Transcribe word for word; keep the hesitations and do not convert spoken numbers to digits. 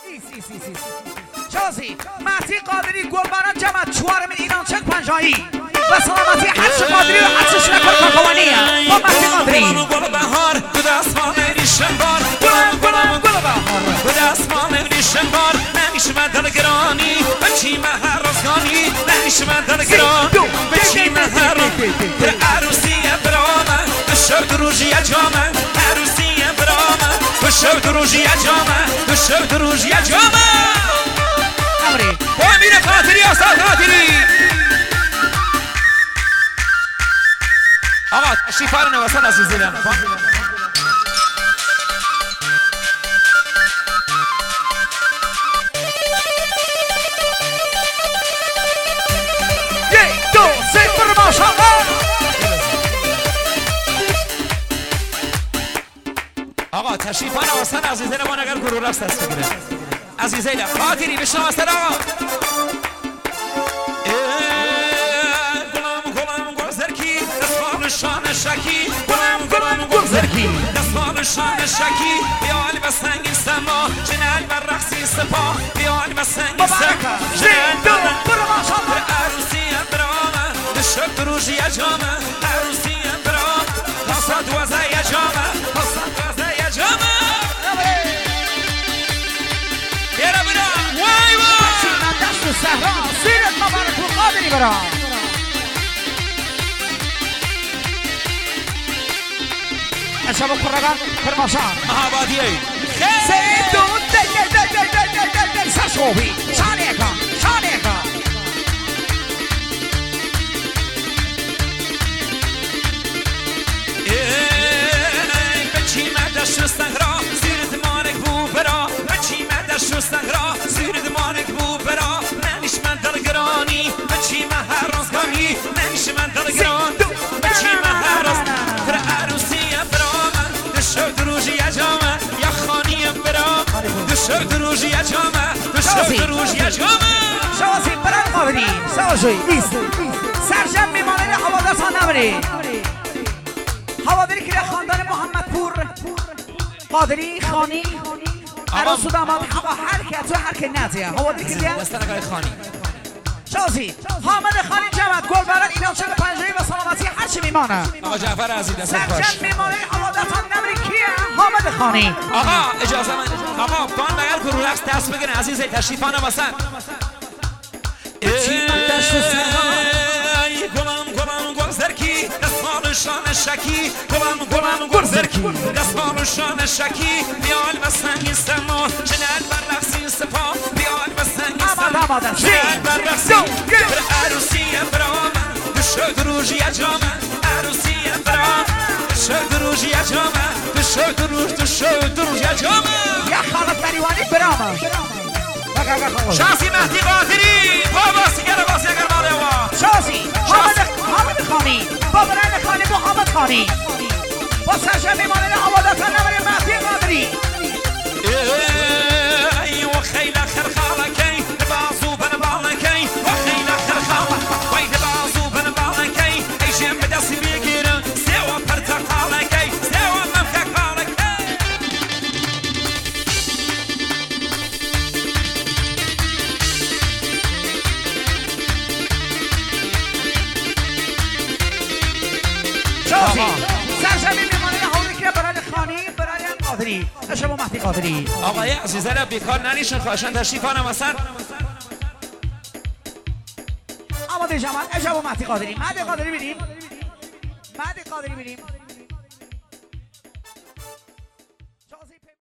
شازی مهدی قادری گلبران جمع چوارم ایران چک پنجایی و سلامتی حدش قادری و حدش نکر کاکوانیه با مهدی قادری گل بهار به دستمان ریشم بار گلم گلم گل بهار به دستمان ریشم بار نمیشه من دلگرانی بچی من هر روزگانی نمیشه من دلگران بچی من هر روز در عروسی برامه بشو دروژی جامه عروسی برامه بشو دروژی جامه بشو دروژی جامه امری با امیر قادری آسان قادری آقا تشریفان نوستان عزیزیدم یک دو سه پر ماشاءالله آقا تشریفان نوستان عزیزیدم ما نگر گروه رفت دست بگیره عزیزیدم قادری بشنو استن آقا شان شکی گلم گلم گل زرکی دستان شان شکی بیال به سنگ سما جنال بر رقصی سپا بیال به سنگ سما جنال بر عروسی برامه دشت دروژی جامه عروسی برامه تصاد وزای جامه تصاد وزای جامه بیارا بیارا وای وای سینا دست سهرا سیرت مبارک و قادری برام شب خورگان فرماشان آبادیه سه دو دی دی دی دی دی دی دی سرشوبی شانه کن شانه کن ای بچی من دشتن را زیر دمانک بو برا بچی من دشتن را زیر دمانک بو برا نمیش من دلگرانی بچی من هر روزگانی نمیش من دلگران بچی من هر روز در عروسی دشت دروژی جامه یا خانی برام دشت دروژی جامه دشت دروژی جامه شوازی برای قابلی سوازوی بیست سرجم میمانه حوادث ها نبری حوادری که خاندان محمد پور قادری خانی عروس و داماد هوا هر که تو هر که نزیه حوادری که لیه دستنگاه خانی شازی حامد خانی جمعت گل برد اینا چه پنجایی و سلامتی هرچی میمانه آقا جعفر عزیز دست خوش سرجم میمانه حوادث ها نبری کیه حامد خانی آقا اجازه من آقا بان بگر کرو رقص دست بگیرن عزیز تشریفانه بسن بچی من دست ای گلم گلم گل زرکی دستان شان شکی گلم گلم گل زرکی دستان شان شکی بیال به سنگ سما جنال بر رقصی سپا بیال به سنگ سما جنال بر رقصی در عروسی برام دشت دروژی جامه عروسی برام دشت دروژی جامه دشت دروژ دشت دروژی جامه یا خالد بریوانی برامه شازی مهدی قادری بابا سیگر با سیگر ماله وا شازی حامد خانی با برند خانی محمد خانی با سرجم میمانه حوادث ها نبری مهدی قادری ای و خیلی خرخالکی بازو بن بالکی و خیلی خرخال وای بازو بن بالکی ای جم بدستی بگیرن سوا پرتقالکی سوا ممکالکی شازی سرجم میمانه حوادث که برند خانی برند قادری اشبا مهدی قادری آقای عزیزه را بیکار ننیشن خواهشن تشریفانم اصلا آماده جمعت اشبا مهدی قادری مهدی قادری بیدیم مهدی قادری بیدیم